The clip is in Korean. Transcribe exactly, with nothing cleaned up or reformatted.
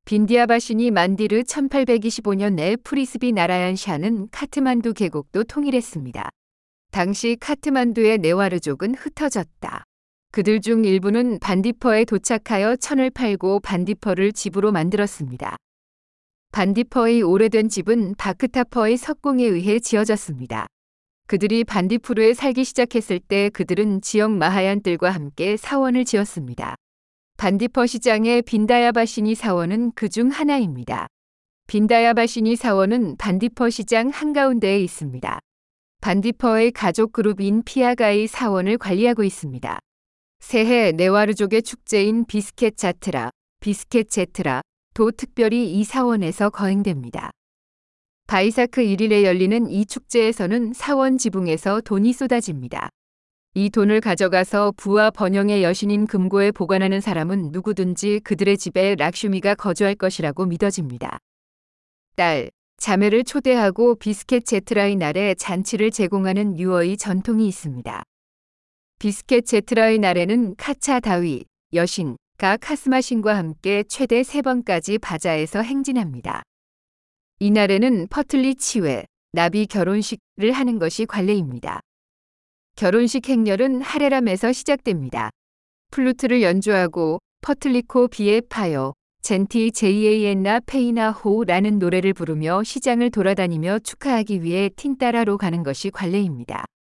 빈디아바시니 만디르 천팔백이십오 년에 프리스비 나라얀 샤는 카트만두 계곡도 통일했습니다. 당시 카트만두의 네와르족은 흩어졌다. 그들 중 일부는 반디퍼에 도착하여 천을 팔고 반디퍼를 집으로 만들었습니다. 반디퍼의 오래된 집은 바크타퍼의 석궁에 의해 지어졌습니다. 그들이 반디푸르에 살기 시작했을 때 그들은 지역 마하얀들과 함께 사원을 지었습니다. 반디퍼 시장의 빈다야바시니 사원은 그 중 하나입니다. 빈다야바시니 사원은 반디퍼 시장 한가운데에 있습니다. 반디퍼의 가족 그룹인 피아가이 사원을 관리하고 있습니다. 새해 네와르족의 축제인 비스켓 자트라, 비스켓 제트라도 특별히 이 사원에서 거행됩니다. 바이사크 일 일에 열리는 이 축제에서는 사원 지붕에서 돈이 쏟아집니다. 이 돈을 가져가서 부와 번영의 여신인 금고에 보관하는 사람은 누구든지 그들의 집에 락슈미가 거주할 것이라고 믿어집니다. 딸, 자매를 초대하고 비스켓 제트라의 날에 잔치를 제공하는 유어의 전통이 있습니다. 비스켓 제트라의 날에는 카차 다위, 여신가 카스마신과 함께 최대 세 번까지 바자에서 행진합니다. 이날에는 퍼틀리 치회, 나비 결혼식을 하는 것이 관례입니다. 결혼식 행렬은 하레람에서 시작됩니다. 플루트를 연주하고 퍼틀리코 비에 파요, 젠티 제이에이엔나 페이나 호라는 노래를 부르며 시장을 돌아다니며 축하하기 위해 틴따라로 가는 것이 관례입니다.